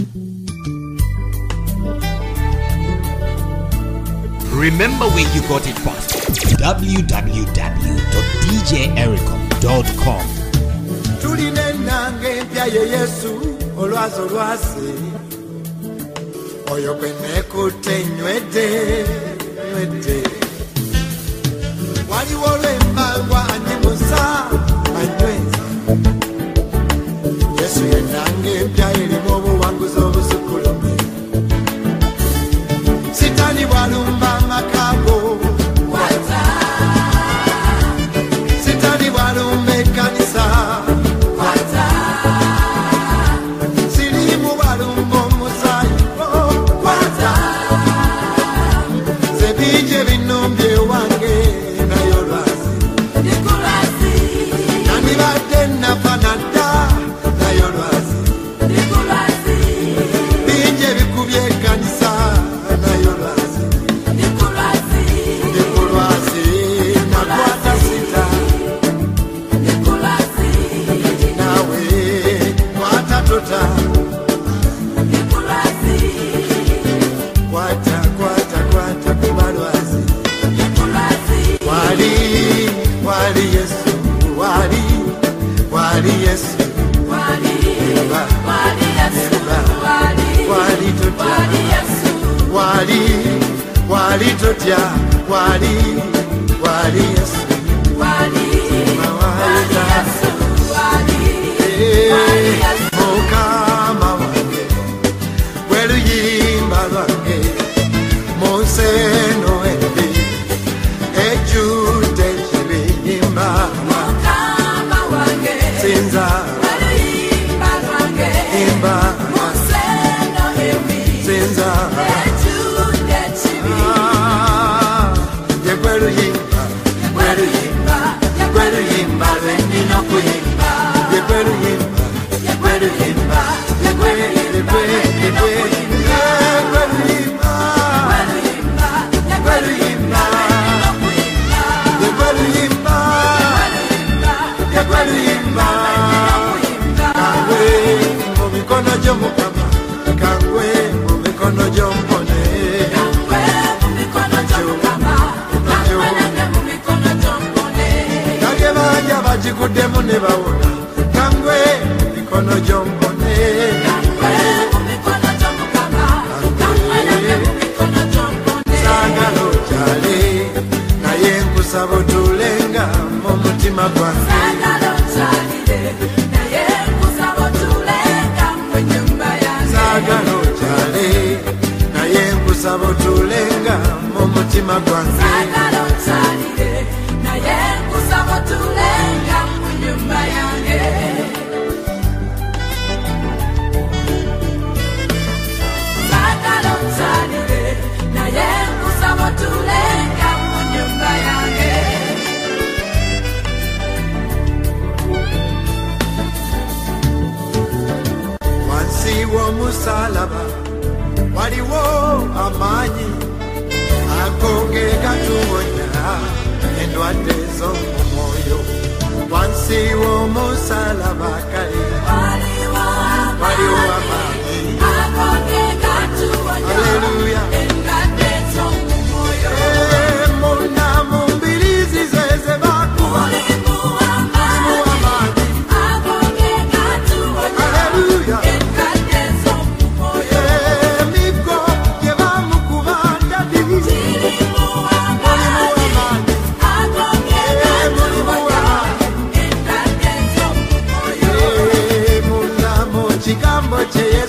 Remember where you got it first. www.djericom.com. Tuline nange mpya ye Yesu olwazo lwase oyo kwene kutenywede waliwo lwembangwa anyimusa anyweza Yesu ye nange mpya elimu obuwanguzi obusukulume Sitani bwalumba makago wata Sitani bwalumba kanisa wata Silimu bwalumba omusayi wata Sebije binumbye wange nayo lwazi Nikolasi Nani bate nafanada nayo lwazi Nikolasi Binje bikubye kanisa Wali totya wali Yesu wali Yesu Mukama wange weluyimba lwange Monseno ebi ejjudde ekibiyimba Mukama wange sinza weluyimba lwange imba Monseno ebi sinza Kudemu ne bawona kangwe mikono jombone kangwe mikono jombukama kangwe mikono jombone sagalo jale naye nkusabo tulenga mu mutima gwange sagalo jale naye nkusabo tulenga mu nyumba yange sagalo jale naye nkusabo tulenga mu mutima gwange sagalo jale naye nkusabo tulenga nyumba yange Sagalo salire naye nkusaba tulenga mu nyumba yange Wansi w'omusalaba waliwo amaanyi agoge gatuwonya endwadde z'omu mwoyo Wansi w'omusalaba kale waliwo amaanyi agoge gatuwonya endwadde z'omu mwoyo Muna mu mbiriizi ze bakuwa mulimu amaanyi agoge gatuwonya endwadde z'omu mwoyo Emiggo gye bamukuba ndadi girimu amaanyi agoge gatuwonya Chikambo che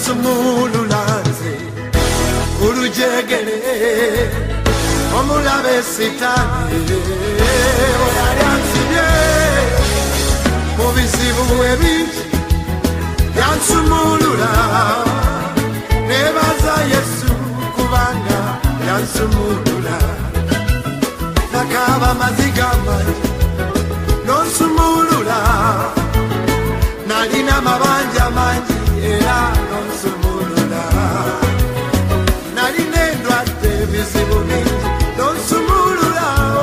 yansumululanze urujegere omulabe sitani oyayansibye mu bizibu ebingi yansumulula nebaza Yesu kubanga yansumulula nakaba mazigama nonsumulula nalina mabanja mangi era nonsumulula nalina endwadde ebizibu bingi nonsumulula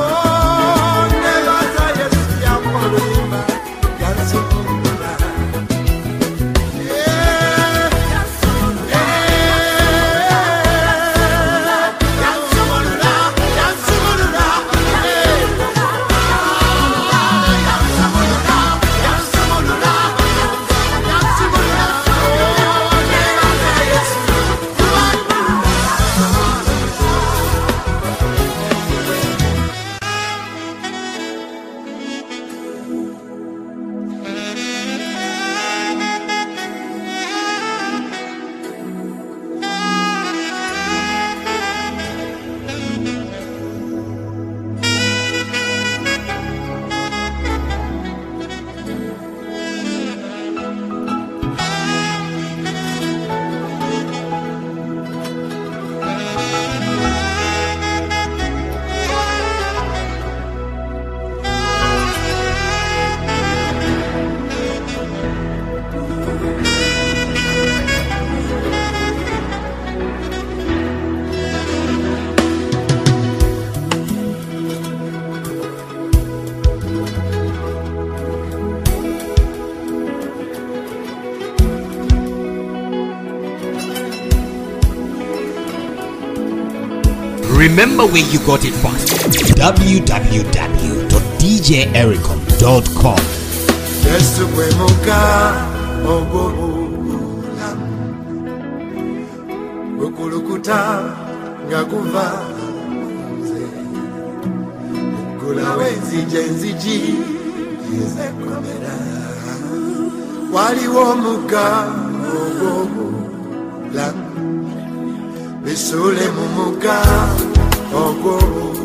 nebaza Yesu yampolumba yansumulula Remember where you got it from. www.djericom.com. Yesu kwe muka ogobula gukulukuta ngakuva kulawe nziji izekomera waliwo muka ogobula bisule mu muka ogobula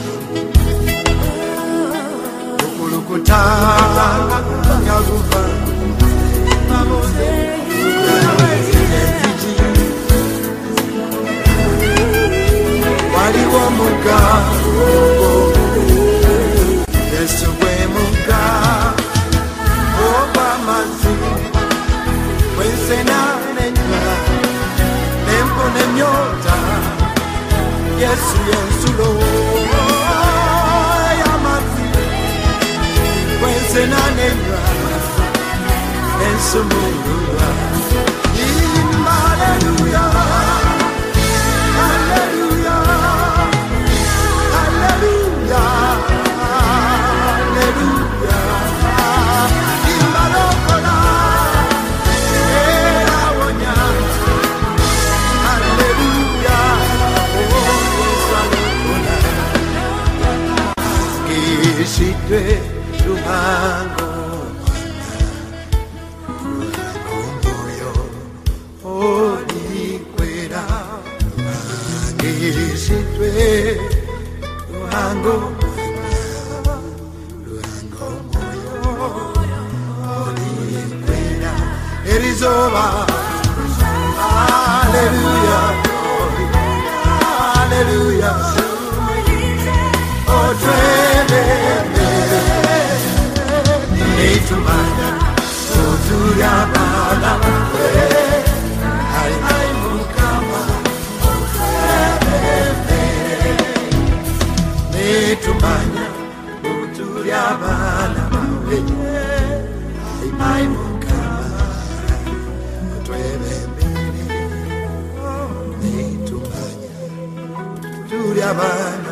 Yaguva wali wo muga Yesu gwe muga oba mazi wensena nenywa nempo nemyota Yesu yensulo Senanenwa ensumulula hallelujah hallelujah hallelujah hallelujah imbalokola erawonya hallelujah kishitwe Ruhango moyo onikwera agishitwe Ruhango moyo onikwera erizoba hallelujah hallelujah oh tremble Tumana, Sotuya Bala, I Mukama, Tumana, Sotuya Bala, I Mukama, Tumana, Sotuya Bala.